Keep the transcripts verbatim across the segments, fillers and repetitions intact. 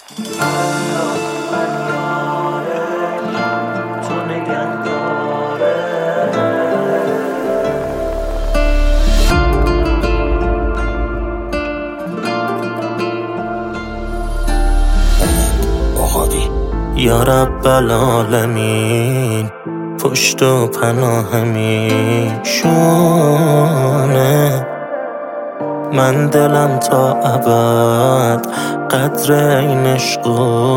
یا رب العالمین پشت و پناه میشونه، من دلم تا ابد قدر این عشقو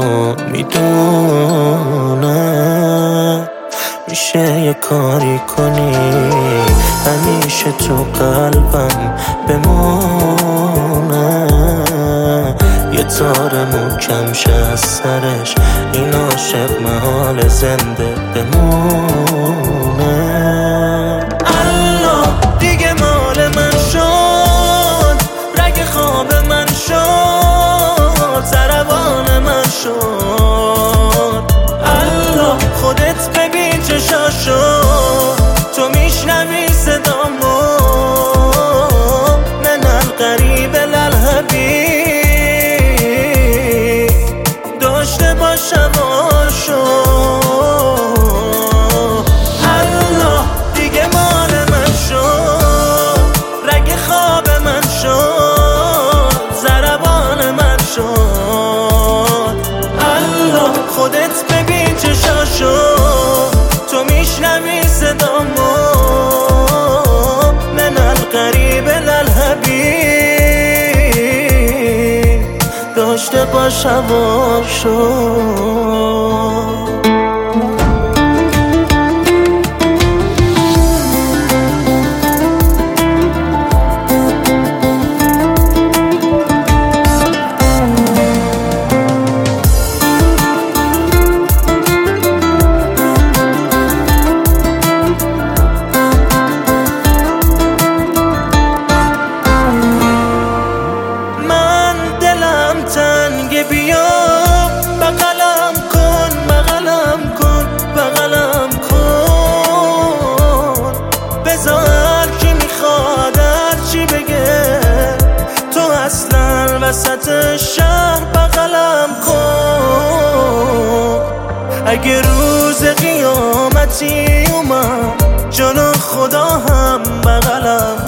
میدونه. میشه یه کاری کنی همیشه تو قلبم بمونه، یه تار محکم شه از سرش این عاشق محال زنده بمونه. الله دیگه مال من شد، رگ خواب من شد، ضربان من شد. الله خودت ببین چشاشو، تو میشنوی صدامو، من القریب للحبیب داشته باشم آشو. الله دیگه مال من شد، رگ خواب من شد، ضربان من شد. الله خودت ببین چشاشو، تو میشنوی صدامو، من القریب للحبیب داشته باشم آشو. وسط شهر بغلم کن، اگه روز قیامتی اومد جلو خدا هم بغلم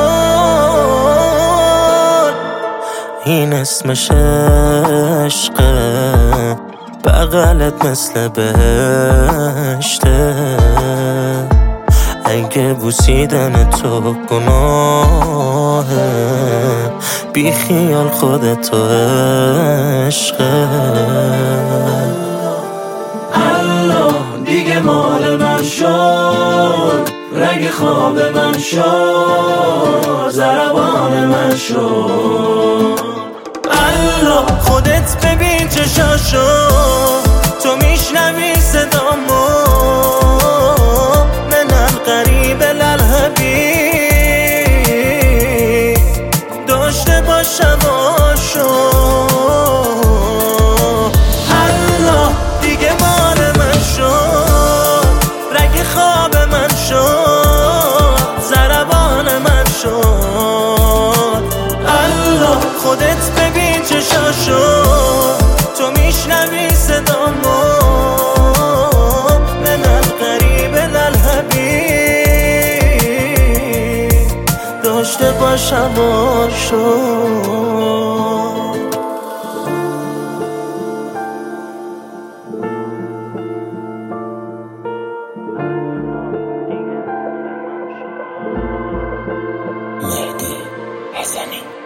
کن. این اسمش عشقه، بغلت مثل بهشته، اگه بوسیدن تو گناهه بی خیال خودتو عشقه. الله دیگه مال من شد، رگ خواب من شد، ضربان من شد. الله خودت ببین چشاشو، تو میشنوی صدامو، من القریب للحبیب داشته باشم آشو. الله دیگه مال من شد، رگ خواب من شد، ضربان من شد. الله خودت ببین چشاشو، تو میشنوی صدامو، من القریب للحبیب داشته باشم آشو. مهدی حسنی.